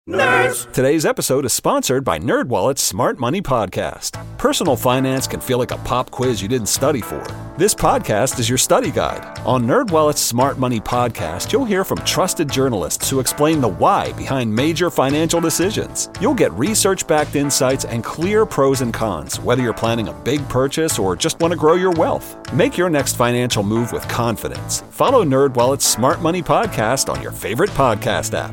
Nerds! Today's episode is sponsored by NerdWallet's Smart Money Podcast. Personal finance can feel like a pop quiz you didn't study for. This podcast is your study guide. On NerdWallet's Smart Money Podcast, you'll hear from trusted journalists who explain the why behind major financial decisions. You'll get research-backed insights and clear pros and cons, whether you're planning a big purchase or just want to grow your wealth. Make your next financial move with confidence. Follow NerdWallet's Smart Money Podcast on your favorite podcast app.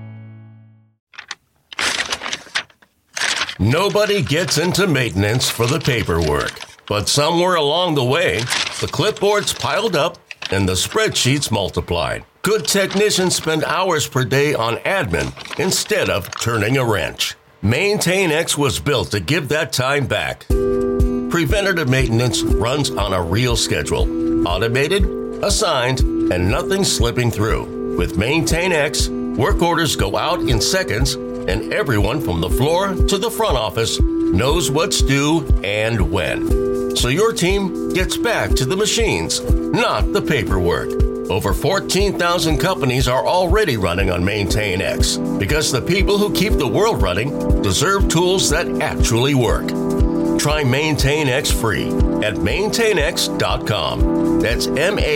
Nobody gets into maintenance for the paperwork, but somewhere along the way, the clipboards piled up and the spreadsheets multiplied. Good technicians spend hours per day on admin instead of turning a wrench. MaintainX was built to give that time back. Preventative maintenance runs on a real schedule, automated, assigned, and nothing slipping through. With MaintainX, work orders go out in seconds, and everyone from the floor to the front office knows what's due and when. So your team gets back to the machines, not the paperwork. Over 14,000 companies are already running on MaintainX because the people who keep the world running deserve tools that actually work. Try MaintainX free at maintainx.com. That's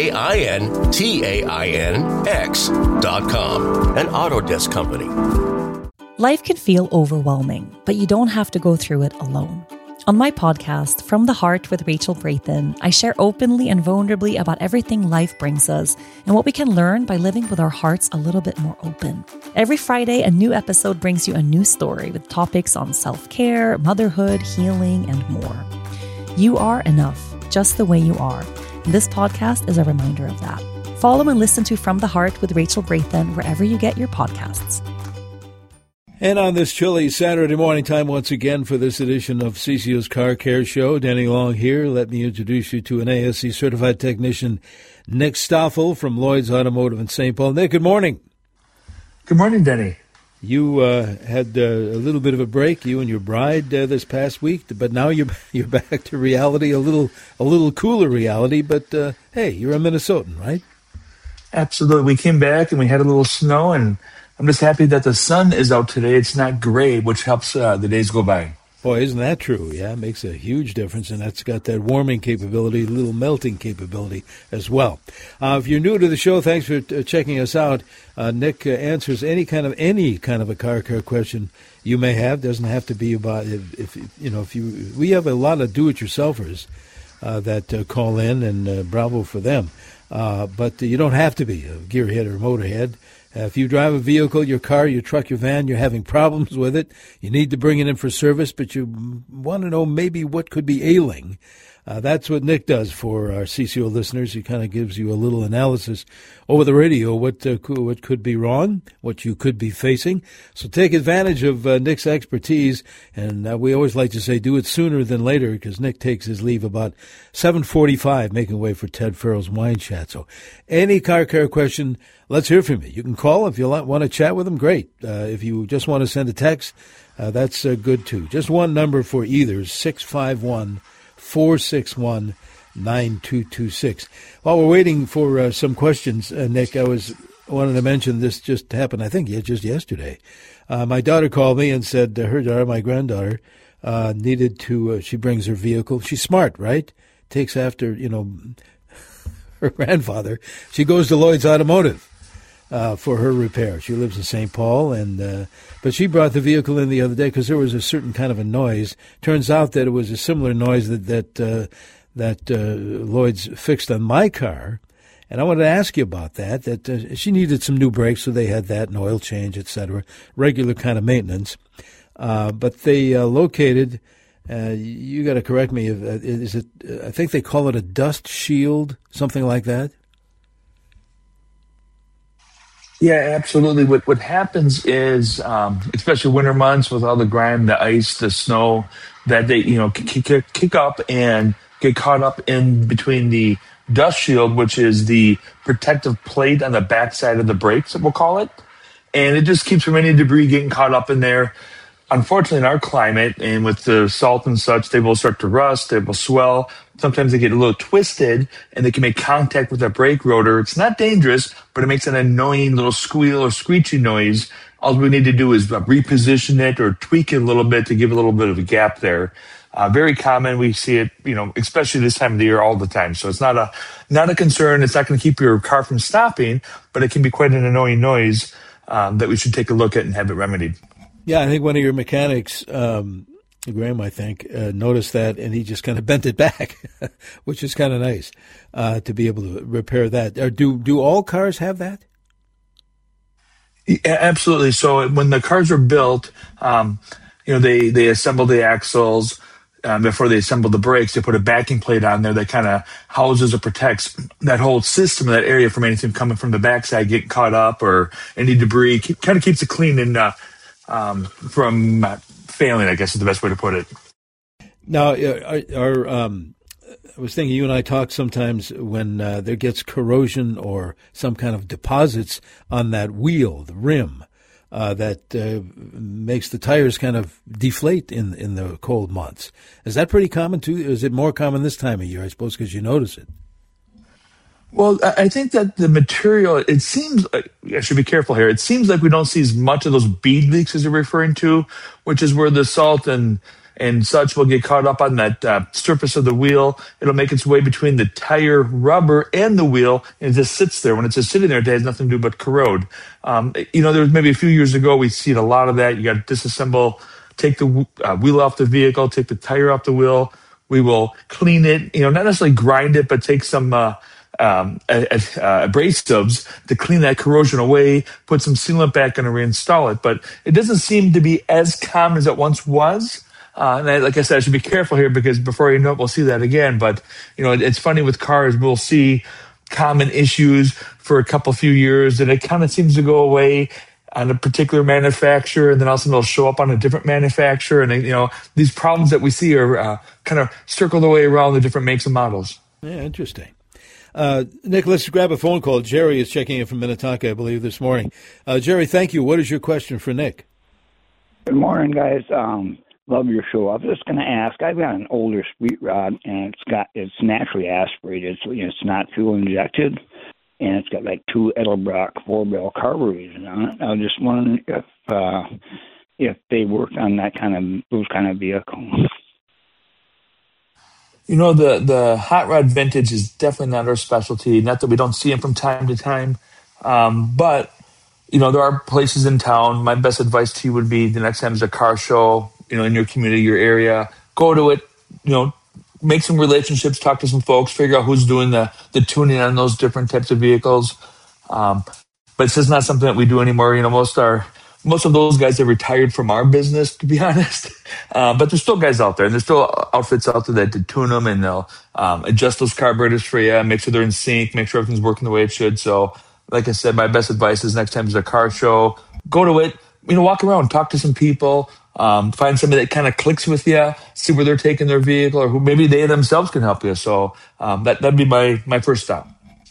MaintainX.com. An Autodesk company. Life can feel overwhelming, but you don't have to go through it alone. On my podcast, From the Heart with Rachel Brathen, I share openly and vulnerably about everything life brings us and what we can learn by living with our hearts a little bit more open. Every Friday, a new episode brings you a new story with topics on self-care, motherhood, healing, and more. You are enough, just the way you are. And this podcast is a reminder of that. Follow and listen to From the Heart with Rachel Brathen wherever you get your podcasts. And on this chilly Saturday morning, time once again for this edition of CCO's Car Care Show. Denny Long here. Let me introduce you to an ASE certified technician, Nick Stoffel from Lloyd's Automotive in St. Paul. Nick, good morning. Good morning, Denny. You had a little bit of a break, you and your bride, this past week, but now you're back to reality, a little cooler reality. But hey, you're a Minnesotan, right? Absolutely. We came back and we had a little snow, and I'm just happy that the sun is out today. It's not gray, which helps the days go by. Boy, isn't that true? Yeah, it makes a huge difference, and that's got that warming capability, a little melting capability as well. If you're new to the show, thanks for checking us out. Nick answers any kind of a car care question you may have. Doesn't have to be about we have a lot of do-it-yourselfers that call in, and bravo for them. But you don't have to be a gearhead or motorhead. If you drive a vehicle, your car, your truck, your van, you're having problems with it, you need to bring it in for service, but you want to know maybe what could be ailing. That's what Nick does for our CCO listeners. He kind of gives you a little analysis over the radio, what could be wrong, what you could be facing. So take advantage of Nick's expertise, and we always like to say do it sooner than later, because Nick takes his leave about 7:45, making way for Ted Farrell's Wine Chat. So any car care question, let's hear from you. You can call if you want to chat with him, great. If you just want to send a text, that's good too. Just one number for either, 651-461-9226. While we're waiting for some questions, Nick, I wanted to mention this just happened, I think, just yesterday. My daughter called me and said her daughter, my granddaughter, needed to, she brings her vehicle. She's smart, right? Takes after, her grandfather. She goes to Lloyd's Automotive for her repair. She lives in St. Paul, but she brought the vehicle in the other day because there was a certain kind of a noise. Turns out that it was a similar noise that Lloyd's fixed on my car, and I wanted to ask you about that. That she needed some new brakes, so they had that, an oil change, etc., regular kind of maintenance. But they located. You got to correct me. Is it? I think they call it a dust shield, something like that. Yeah, absolutely. What happens is, especially winter months with all the grime, the ice, the snow, that they kick up and get caught up in between the dust shield, which is the protective plate on the backside of the brakes, we'll call it, and it just keeps from any debris getting caught up in there. Unfortunately, in our climate and with the salt and such, they will start to rust, they will swell. Sometimes they get a little twisted and they can make contact with that brake rotor. It's not dangerous, but it makes an annoying little squeal or screechy noise All we need to do is reposition it or tweak it a little bit to give a little bit of a gap there. Very common. We see it, especially this time of the year all the time. So it's not a concern. It's not going to keep your car from stopping, but it can be quite an annoying noise that we should take a look at and have it remedied. Yeah, I think one of your mechanics, Graham, I think, noticed that, and he just kind of bent it back, which is kind of nice to be able to repair that. Do all cars have that? Yeah, absolutely. So when the cars are built, they assemble the axles. Before they assemble the brakes, they put a backing plate on there that kind of houses or protects that whole system, that area, from anything coming from the backside getting caught up or any debris. Kind of keeps it clean and from failing, I guess is the best way to put it. Now, I was thinking you and I talk sometimes when there gets corrosion or some kind of deposits on that wheel, the rim, that makes the tires kind of deflate in the cold months. Is that pretty common too? Is it more common this time of year, I suppose, because you notice it? Well, I think that the material, it seems, I should be careful here, it seems like we don't see as much of those bead leaks as you're referring to, which is where the salt and such will get caught up on that surface of the wheel. It'll make its way between the tire rubber and the wheel, and it just sits there. When it's just sitting there, it has nothing to do but corrode. There was maybe a few years ago, we'd seen a lot of that. You got to disassemble, take the wheel off the vehicle, take the tire off the wheel. We will clean it, not necessarily grind it, but take some abrasives to clean that corrosion away, put some sealant back and reinstall it. But it doesn't seem to be as common as it once was. Like I said, I should be careful here because before you know it, we'll see that again. But, it's funny with cars. We'll see common issues for a few years, and it kind of seems to go away on a particular manufacturer, and then also they'll show up on a different manufacturer. And, these problems that we see are kind of circled away around the different makes and models. Yeah, interesting. Nick, let's grab a phone call. Jerry is checking in from Minnetonka, I believe, this morning. Jerry, thank you. What is your question for Nick? Good morning, guys. Love your show. I was just going to ask, I've got an older sweet rod, and it's naturally aspirated, so it's not fuel injected, and it's got like 2 Edelbrock 4-barrel carburetors on it. I was just wondering if they work on those kind of vehicles. The hot rod vintage is definitely not our specialty. Not that we don't see them from time to time, but there are places in town. My best advice to you would be the next time there's a car show, in your community, your area, go to it, make some relationships, talk to some folks, figure out who's doing the tuning on those different types of vehicles. But it's just not something that we do anymore. Most of those guys have retired from our business, to be honest. But there's still guys out there, and there's still outfits out there that tune them, and they'll adjust those carburetors for you, make sure they're in sync, make sure everything's working the way it should. So, like I said, my best advice is next time there's a car show, go to it, walk around, talk to some people, find somebody that kind of clicks with you, see where they're taking their vehicle, or who maybe they themselves can help you. So that'd be my first stop.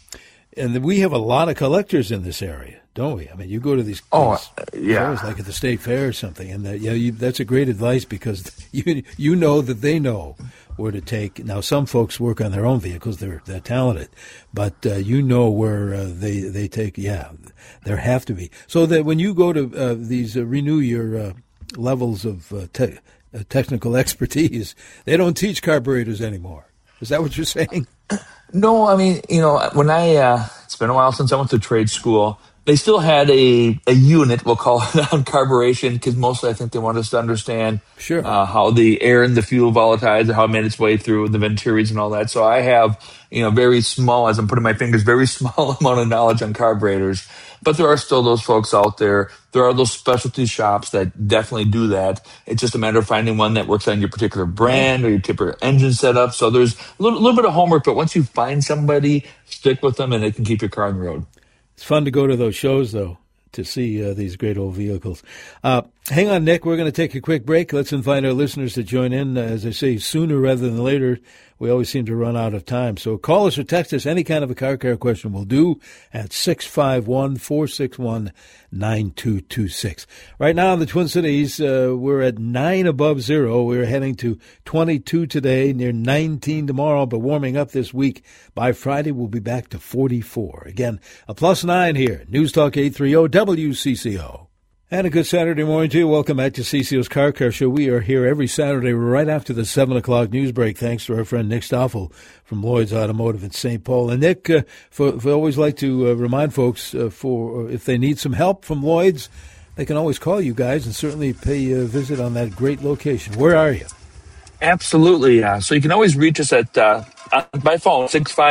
And we have a lot of collectors in this area, don't we? I mean, you go to these shows like at the state fair or something, and that's a great advice because you know that they know where to take. Now, some folks work on their own vehicles; they're talented, but where they take. Yeah, there have to be. So that when you go to these renew your levels of technical expertise, they don't teach carburetors anymore. Is that what you're saying? No, I mean, when it's been a while since I went to trade school, they still had a unit, we'll call it, on carburation, because mostly I think they want us to understand how the air and the fuel volatilize, how it made its way through the Venturi's and all that. So I have, very small, as I'm putting my fingers, very small amount of knowledge on carburetors. But there are still those folks out there. There are those specialty shops that definitely do that. It's just a matter of finding one that works on your particular brand or your particular engine setup. So there's a little bit of homework, but once you find somebody, stick with them and it can keep your car on the road. It's fun to go to those shows, though, to see these great old vehicles. Hang on, Nick. We're going to take a quick break. Let's invite our listeners to join in. As I say, sooner rather than later. We always seem to run out of time. So call us or text us. Any kind of a car care question will do at 651-461-9226. Right now in the Twin Cities, we're at 9 above zero. We're heading to 22 today, near 19 tomorrow, but warming up this week. By Friday, we'll be back to 44. Again, a +9 here. News Talk 830 WCCO. And a good Saturday morning to you. Welcome back to CCO's Car Care Show. We are here every Saturday right after the 7 o'clock news break, thanks to our friend Nick Stoffel from Lloyd's Automotive in St. Paul. And Nick, we always like to remind folks if they need some help from Lloyd's, they can always call you guys and certainly pay a visit on that great location. Where are you? Absolutely, yeah. So you can always reach us at by phone,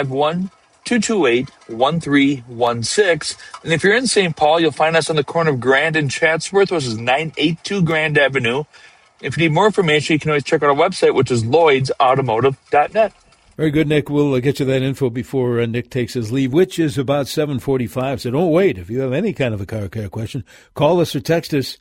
651-228-1316. And if you're in St. Paul, you'll find us on the corner of Grand and Chatsworth, which is 982 Grand Avenue. If you need more information, you can always check out our website, which is lloydsautomotive.net. Very good, Nick. We'll get you that info before Nick takes his leave, which is about 7:45. So don't wait. If you have any kind of a car care question, call us or text us,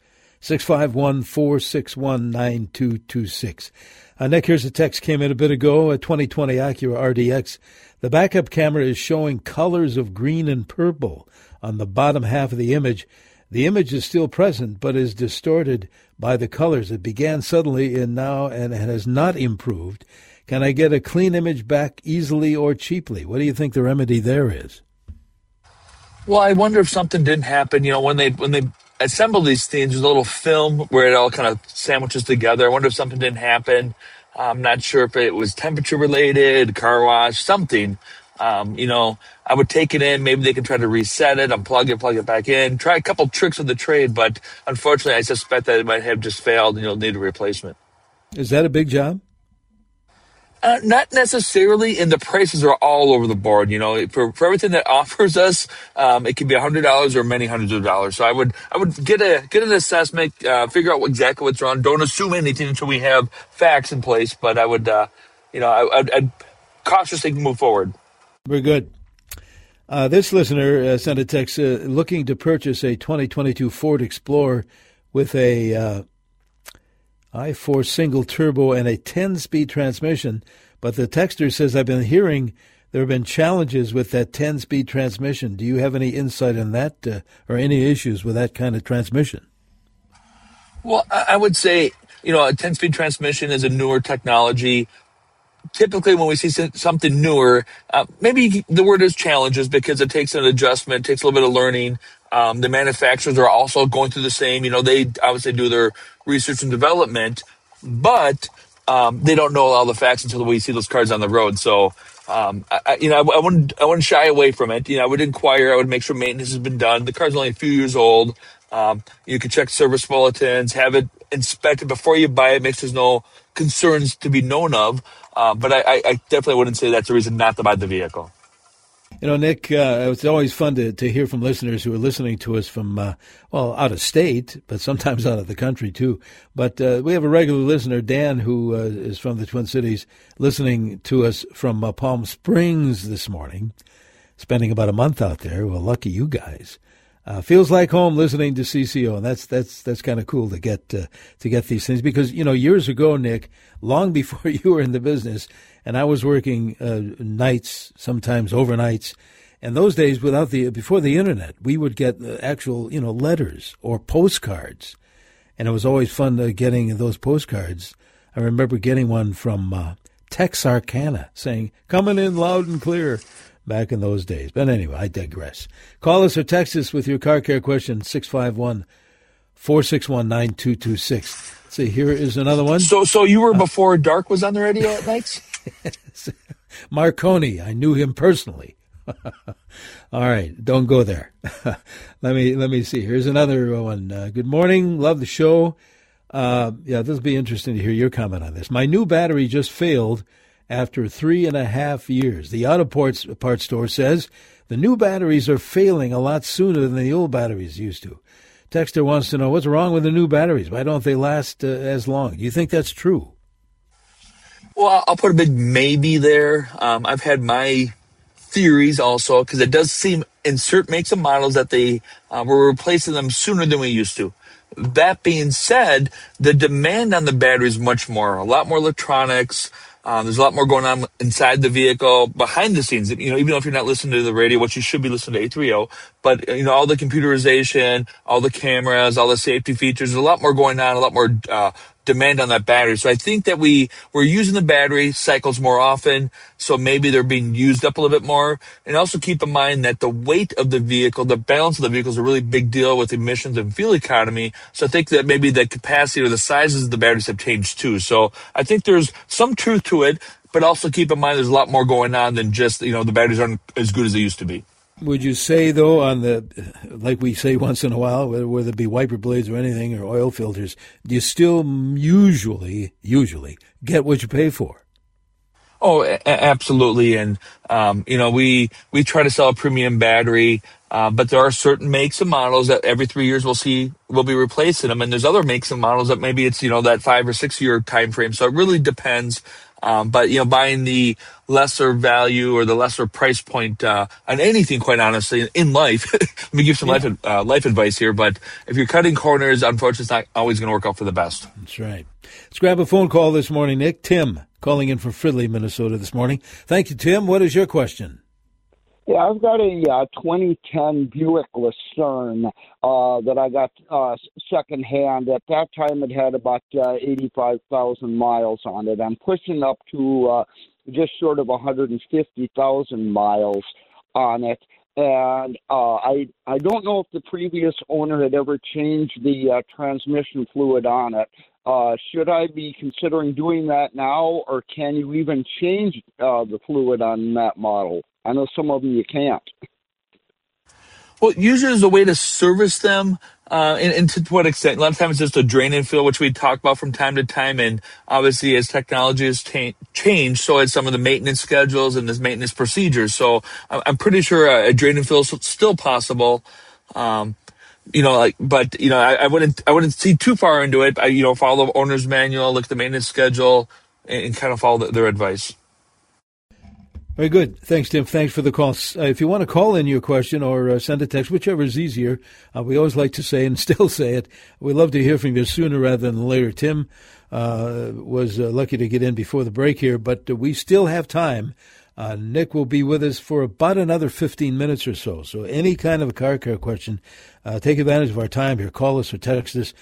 651-461-9226. Nick, here's a text came in a bit ago, a 2020 Acura RDX. The backup camera is showing colors of green and purple on the bottom half of the image. The image is still present, but is distorted by the colors. It began suddenly and has not improved. Can I get a clean image back easily or cheaply? What do you think the remedy there is? Well, I wonder if something didn't happen. You know, when they assemble these things, there's a little film where it all kind of sandwiches together. I wonder if something didn't happen. I'm not sure if it was temperature related, car wash, something. You know, I would take it in. Maybe they can try to reset it, unplug it, plug it back in. Try a couple tricks with the trade, but unfortunately, I suspect that it might have just failed and you'll need a replacement. Is that a big job? Not necessarily, and the prices are all over the board. You know, for everything that offers us, it can be $100 or many hundreds of dollars. So I would get an assessment, figure out exactly what's wrong. Don't assume anything until we have facts in place. But I would, I'd cautiously move forward. Very good. This listener sent a text looking to purchase a 2022 Ford Explorer with a I-4 single turbo and a 10-speed transmission, but the texter says, I've been hearing there have been challenges with that 10-speed transmission. Do you have any insight on that or any issues with that kind of transmission? Well, I would say, you know, a 10-speed transmission is a newer technology. Typically, when we see something newer, maybe the word is challenges because it takes an adjustment, takes a little bit of learning. The manufacturers are also going through the same. You know, they obviously do their research and development, but they don't know all the facts until we see those cars on the road. So, I wouldn't shy away from it. You know, I would inquire. I would make sure maintenance has been done. The car's only a few years old. You can check service bulletins, have it inspected before you buy it. Make sure there's no concerns to be known of. But I definitely wouldn't say that's a reason not to buy the vehicle. You know, Nick, it's always fun to hear from listeners who are listening to us from, out of state, but sometimes out of the country, too. But we have a regular listener, Dan, who is from the Twin Cities, listening to us from Palm Springs this morning, spending about a month out there. Well, lucky you guys. Feels like home listening to CCO, and that's kind of cool to get these things because, you know, years ago, Nick, long before you were in the business, and I was working nights, sometimes overnights, and those days before the internet, we would get actual, you know, letters or postcards, and it was always fun getting those postcards. I remember getting one from Texarkana saying, "Coming in loud and clear." Back in those days. But anyway, I digress. Call us or text us with your car care question, 651-461-9226. Let's see, here is another one. So you were before Dark was on the radio at nights? Marconi, I knew him personally. All right, don't go there. Let me see. Here's another one. Good morning, love the show. This will be interesting to hear your comment on this. My new battery just failed after 3.5 years. The auto parts store says the new batteries are failing a lot sooner than the old batteries used to. Texter wants to know what's wrong with the new batteries. Why don't they last as long? Do you think that's true? Well, I'll put a big maybe there. I've had my theories also because it does seem in certain makes and models that they were replacing them sooner than we used to. That being said, the demand on the battery is much more, a lot more electronics. There's a lot more going on inside the vehicle, behind the scenes. You know, even if you're not listening to the radio, which you should be listening to A30, but you know, all the computerization, all the cameras, all the safety features, there's a lot more going on, a lot more demand on that battery. So I think that we're using the battery cycles more often, so maybe they're being used up a little bit more. And also keep in mind that the weight of the vehicle, the balance of the vehicle is a really big deal with emissions and fuel economy. So I think that maybe the capacity or the sizes of the batteries have changed too. So I think there's some truth to it, but also keep in mind there's a lot more going on than just, the batteries aren't as good as they used to be. Would you say, though, like we say once in a while, whether it be wiper blades or anything or oil filters, do you still usually get what you pay for? Oh, absolutely. And, we try to sell a premium battery, but there are certain makes and models that every 3 years we'll be replacing them. And there's other makes and models that maybe it's, that 5 or 6 year time frame. So it really depends. But buying the lesser value or the lesser price point on anything, quite honestly, in life. Let me give some life advice here. But if you're cutting corners, unfortunately, it's not always going to work out for the best. That's right. Let's grab a phone call this morning, Nick. Tim calling in from Fridley, Minnesota this morning. Thank you, Tim. What is your question? Yeah, I've got a 2010 Buick Lucerne that I got secondhand. At that time, it had about 85,000 miles on it. I'm pushing up to just short of 150,000 miles on it. And I don't know if the previous owner had ever changed the transmission fluid on it. Should I be considering doing that now, or can you even change the fluid on that model? I know some of them you can't. Well, usually there's a way to service them, and to what extent. A lot of times it's just a drain and fill, which we talk about from time to time. And obviously as technology has changed, so has some of the maintenance schedules and this maintenance procedures. So I'm pretty sure a drain and fill is still possible. I wouldn't see too far into it. Follow the owner's manual, look at the maintenance schedule, and kind of follow their advice. Very good. Thanks, Tim. Thanks for the call. If you want to call in your question or send a text, whichever is easier, we always like to say and still say it. We'd love to hear from you sooner rather than later. Tim was lucky to get in before the break here, but we still have time. Nick will be with us for about another 15 minutes or so. So any kind of a car care question, take advantage of our time here. Call us or text us,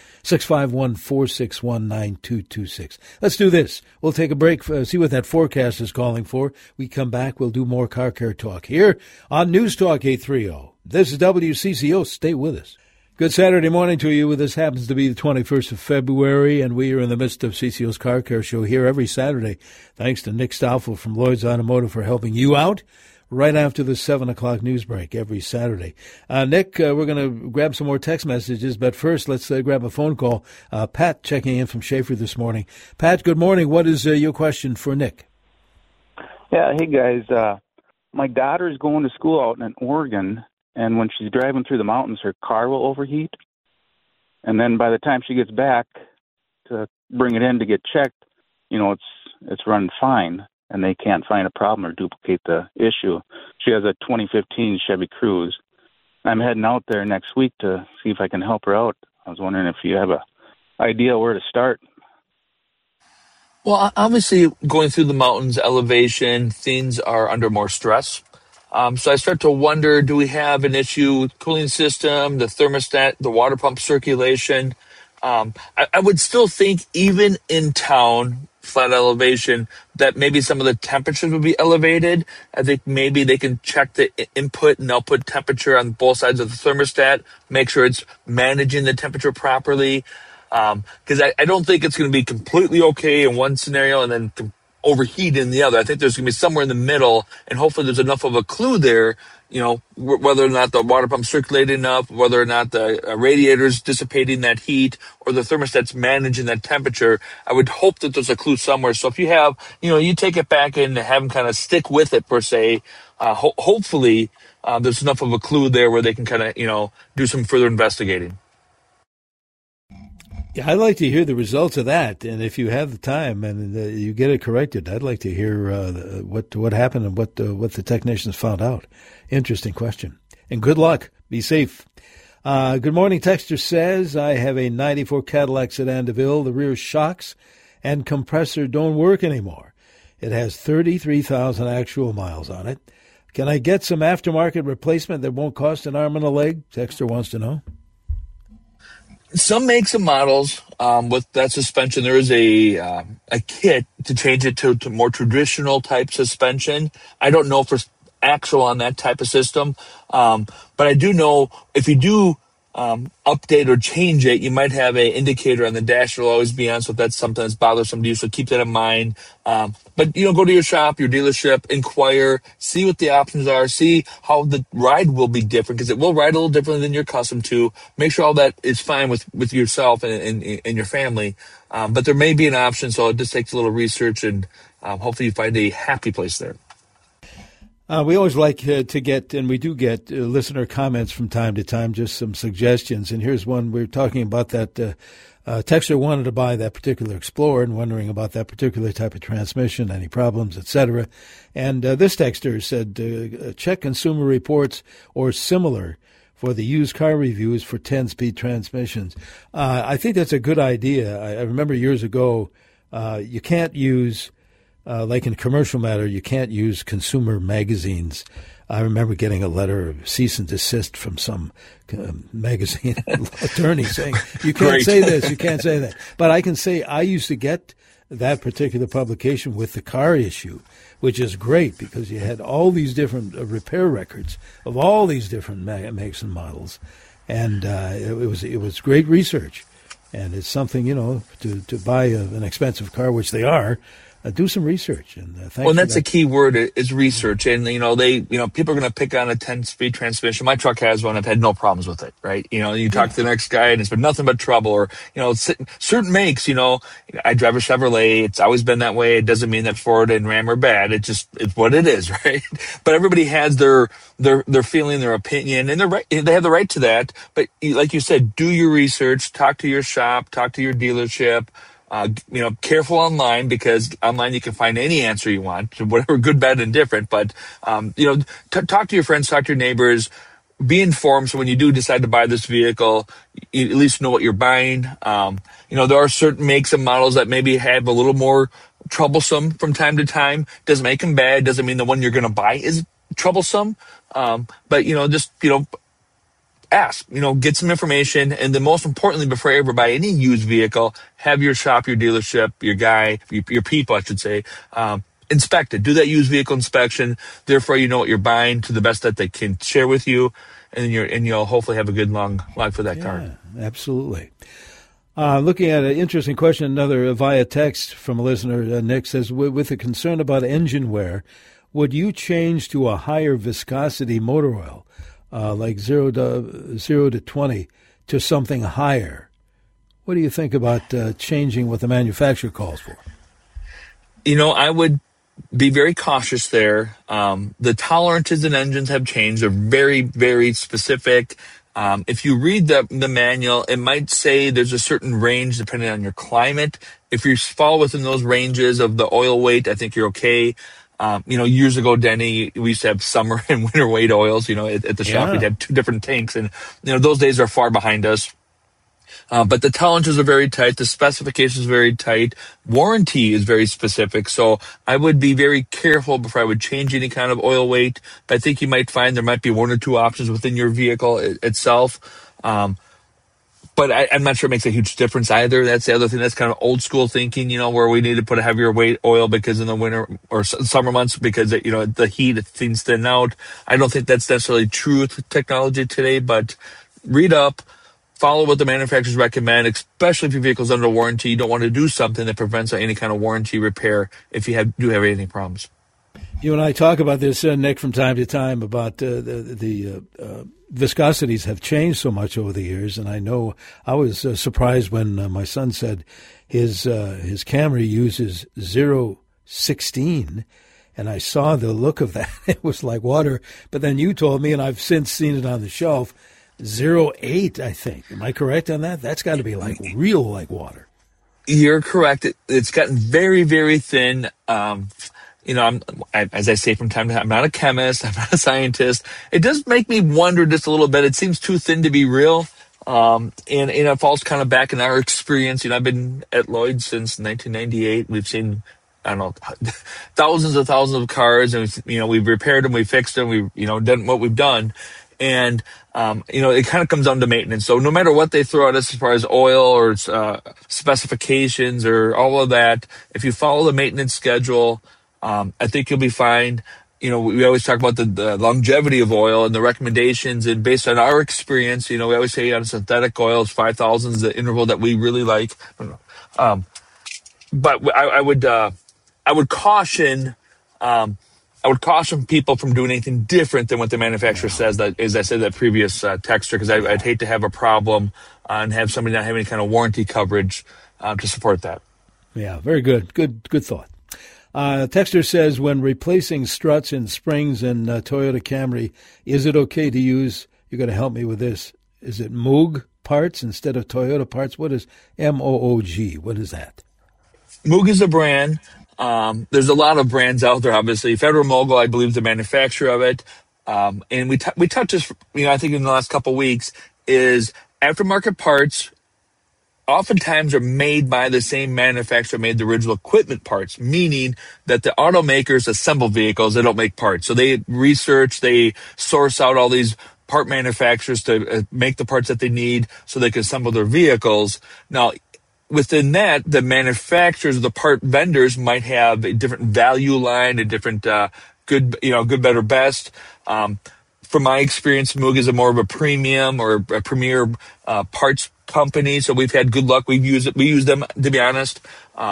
651-461-9226. Let's do this. We'll take a break, see what that forecast is calling for. We come back, we'll do more car care talk here on News Talk 830. This is WCCO. Stay with us. Good Saturday morning to you. This happens to be the 21st of February, and we are in the midst of CCO's Car Care Show here every Saturday. Thanks to Nick Stoffel from Lloyd's Automotive for helping you out right after the 7 o'clock news break every Saturday. Nick, we're going to grab some more text messages, but first let's grab a phone call. Pat checking in from Schaefer this morning. Pat, good morning. What is your question for Nick? Yeah, hey guys. My daughter's going to school out in Oregon, and when she's driving through the mountains, her car will overheat. And then by the time she gets back to bring it in to get checked, it's run fine, and they can't find a problem or duplicate the issue. She has a 2015 Chevy Cruze. I'm heading out there next week to see if I can help her out. I was wondering if you have an idea where to start. Well, obviously, going through the mountains, elevation, things are under more stress. So I start to wonder, do we have an issue with cooling system, the thermostat, the water pump circulation? I would still think even in town, flat elevation, that maybe some of the temperatures would be elevated. I think maybe they can check the input and output temperature on both sides of the thermostat, make sure it's managing the temperature properly. Because I don't think it's going to be completely okay in one scenario and then overheat in the other. I think there's going to be somewhere in the middle, and hopefully there's enough of a clue there, whether or not the water pump's circulating enough, whether or not the radiator's dissipating that heat, or the thermostat's managing that temperature. I would hope that there's a clue somewhere. So if you have, you take it back and have them kind of stick with it per se, hopefully there's enough of a clue there where they can kind of, do some further investigating. Yeah, I'd like to hear the results of that, and if you have the time and you get it corrected, I'd like to hear what happened and what the technicians found out. Interesting question. And good luck. Be safe. Good morning. Texter says, I have a 94 Cadillac Sedan DeVille. The rear shocks and compressor don't work anymore. It has 33,000 actual miles on it. Can I get some aftermarket replacement that won't cost an arm and a leg? Texter wants to know. Some makes and models with that suspension, there is a kit to change it to more traditional type suspension. I don't know for actual on that type of system, but I do know if you do update or change it, you might have an indicator on the dash that will always be on, so if that's something that's bothersome to you, so keep that in mind. But, go to your shop, your dealership, inquire, see what the options are, see how the ride will be different, because it will ride a little differently than you're accustomed to. Make sure all that is fine with yourself and your family. But there may be an option, so it just takes a little research, and hopefully you find a happy place there. We always like to get, and we do get listener comments from time to time, just some suggestions. And here's one. We're talking about that texter wanted to buy that particular Explorer and wondering about that particular type of transmission, any problems, etc. And this texter said, check Consumer Reports or similar for the used car reviews for 10-speed transmissions. I think that's a good idea. I remember years ago, you can't use... like in Commercial Matter, you can't use consumer magazines. I remember getting a letter of cease and desist from some magazine attorney saying, you can't say this, you can't say that. But I can say I used to get that particular publication with the car issue, which is great because you had all these different repair records of all these different makes and models. And it was great research. And it's something, to buy an expensive car, which they are, do some research. And that's a key word is research. And, people are going to pick on a 10-speed transmission. My truck has one. I've had no problems with it, right? You talk to the next guy and it's been nothing but trouble. Or, certain makes, I drive a Chevrolet. It's always been that way. It doesn't mean that Ford and Ram are bad. It's what it is, right? But everybody has their feeling, their opinion, and they have the right to that. But like you said, do your research, talk to your shop, talk to your dealership. Careful online, because online you can find any answer you want, whatever, good, bad, and different. But, talk to your friends, talk to your neighbors, be informed. So when you do decide to buy this vehicle, you at least know what you're buying. There are certain makes and models that maybe have a little more troublesome from time to time. Doesn't make them bad. Doesn't mean the one you're going to buy is troublesome. But ask, get some information. And then most importantly, before you ever buy any used vehicle, have your shop, your dealership, your guy, your people, I should say, inspect it. Do that used vehicle inspection. Therefore, you know what you're buying to the best that they can share with you. And you'll hopefully have a good long life for that car. Absolutely. Looking at an interesting question, another via text from a listener, Nick says, with a concern about engine wear, would you change to a higher viscosity motor oil? Like 0 to 20 to something higher. What do you think about changing what the manufacturer calls for? I would be very cautious there. The tolerances in engines have changed. They're very, very specific. If you read the manual, it might say there's a certain range depending on your climate. If you fall within those ranges of the oil weight, I think you're okay. Years ago, Denny, we used to have summer and winter weight oils, at the shop. We'd have two different tanks, and, those days are far behind us. But the tolerances are very tight. The specifications are very tight. Warranty is very specific. So I would be very careful before I would change any kind of oil weight. But I think you might find there might be one or two options within your vehicle itself. But I'm not sure it makes a huge difference either. That's the other thing. That's kind of old school thinking, where we need to put a heavier weight oil because in the winter or summer months because, the heat, things thin out. I don't think that's necessarily true with technology today, but read up, follow what the manufacturers recommend, especially if your vehicle's under warranty. You don't want to do something that prevents any kind of warranty repair if you do have any problems. You and I talk about this, Nick, from time to time about the viscosities have changed so much over the years, and I know I was surprised when my son said his Camry uses 0.16, and I saw the look of that. It was like water. But then you told me, and I've since seen it on the shelf, 0.8, I think. Am I correct on that? That's got to be like real like water. You're correct. It's gotten very, very thin. As I say from time to time, I'm not a chemist, I'm not a scientist. It does make me wonder just a little bit. It seems too thin to be real. And it falls kind of back in our experience. I've been at Lloyd's since 1998. We've seen, thousands of cars, and we've repaired them, we fixed them, we've, done what we've done. And, it kind of comes down to maintenance. So no matter what they throw at us as far as oil or specifications or all of that, if you follow the maintenance schedule, I think you'll be fine. We always talk about the longevity of oil and the recommendations, and based on our experience, we always say on synthetic oils, 5,000 is the interval that we really like. But I would caution people from doing anything different than what the manufacturer says. That, as I said, that previous texter, because I'd hate to have a problem and have somebody not have any kind of warranty coverage to support that. Yeah, very good. Good thought. Texter says, when replacing struts and springs in Toyota Camry, is it okay to use, you're going to help me with this, is it Moog parts instead of Toyota parts? What is MOOG? What is that? Moog is a brand. There's a lot of brands out there, obviously. Federal Mogul, I believe, is the manufacturer of it. And we touched this, I think in the last couple of weeks, is aftermarket parts oftentimes are made by the same manufacturer made the original equipment parts, meaning that the automakers assemble vehicles, they don't make parts. So they research, they source out all these part manufacturers to make the parts that they need so they can assemble their vehicles. Now, within that, the manufacturers, the part vendors might have a different value line, a different good, better, best. From my experience, Moog is more of a premium or a premier parts company, so we've had good luck. We use them, to be honest.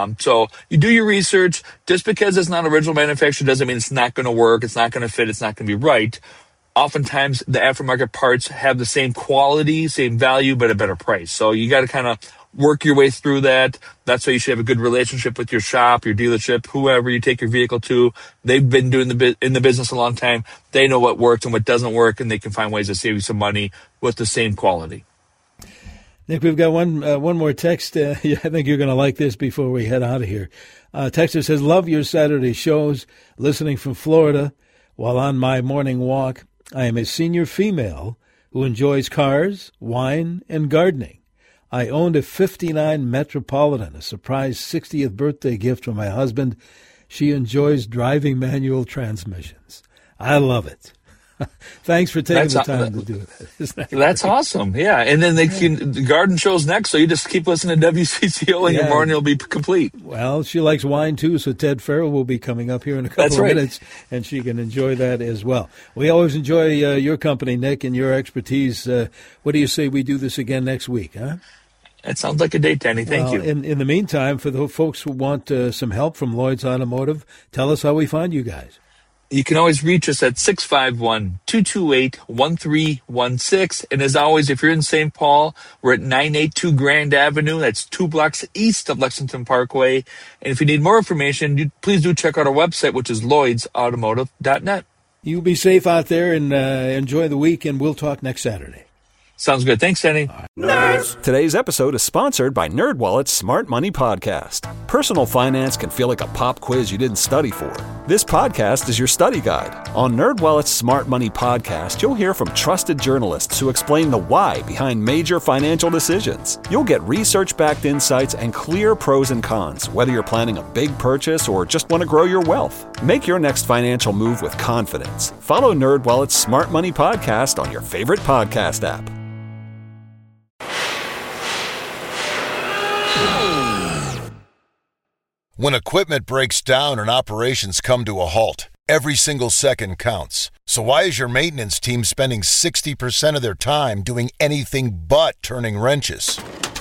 So you do your research. Just because it's not original manufacturer doesn't mean it's not going to work, it's not going to fit, it's not going to be right. Oftentimes, the aftermarket parts have the same quality, same value, but a better price. So you got to kind of work your way through that. That's why you should have a good relationship with your shop, your dealership, whoever you take your vehicle to. They've been doing in the business a long time. They know what works and what doesn't work, and they can find ways to save you some money with the same quality. Nick, we've got one more text. I think you're going to like this before we head out of here. Texter says, love your Saturday shows, listening from Florida while on my morning walk. I am a senior female who enjoys cars, wine, and gardening. I owned a 59 Metropolitan, a surprise 60th birthday gift from my husband. She enjoys driving manual transmissions. I love it. Thanks for taking the time to do that. That's awesome. Yeah. And then the garden show's next, so you just keep listening to WCCO and your morning will be complete. Well, she likes wine too, so Ted Farrell will be coming up here in a couple of minutes, and she can enjoy that as well. We always enjoy your company, Nick, and your expertise. What do you say we do this again next week, huh? That sounds like a date, Danny. Thank you. In the meantime, for the folks who want some help from Lloyd's Automotive, tell us how we find you guys. You can always reach us at 651-228-1316. And as always, if you're in St. Paul, we're at 982 Grand Avenue. That's 2 blocks east of Lexington Parkway. And if you need more information, please do check out our website, which is lloydsautomotive.net. You be safe out there and enjoy the week, and we'll talk next Saturday. Sounds good. Thanks, Danny. Nerds. Today's episode is sponsored by NerdWallet's Smart Money Podcast. Personal finance can feel like a pop quiz you didn't study for. This podcast is your study guide. On NerdWallet's Smart Money Podcast, you'll hear from trusted journalists who explain the why behind major financial decisions. You'll get research-backed insights and clear pros and cons, whether you're planning a big purchase or just want to grow your wealth. Make your next financial move with confidence. Follow NerdWallet's Smart Money Podcast on your favorite podcast app. When equipment breaks down and operations come to a halt, every single second counts. So why is your maintenance team spending 60% of their time doing anything but turning wrenches?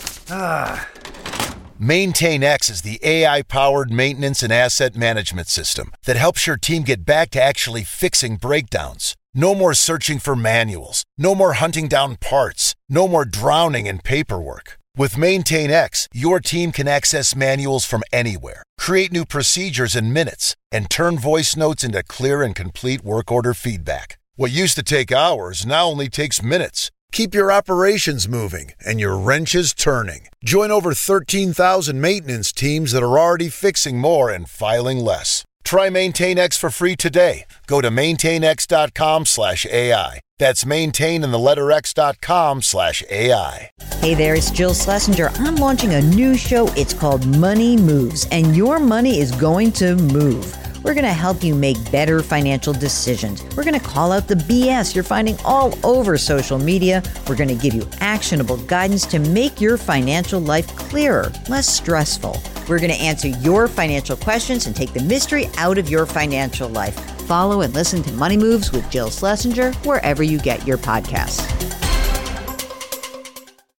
MaintainX is the AI-powered maintenance and asset management system that helps your team get back to actually fixing breakdowns. No more searching for manuals. No more hunting down parts. No more drowning in paperwork. With MaintainX, your team can access manuals from anywhere, create new procedures in minutes, and turn voice notes into clear and complete work order feedback. What used to take hours now only takes minutes. Keep your operations moving and your wrenches turning. Join over 13,000 maintenance teams that are already fixing more and filing less. Try MaintainX for free today. Go to maintainx.com/AI. That's maintain and the letter x.com/AI. Hey there, it's Jill Schlesinger. I'm launching a new show. It's called Money Moves, and your money is going to move. We're going to help you make better financial decisions. We're going to call out the BS you're finding all over social media. We're going to give you actionable guidance to make your financial life clearer, less stressful. We're going to answer your financial questions and take the mystery out of your financial life. Follow and listen to Money Moves with Jill Schlesinger wherever you get your podcasts.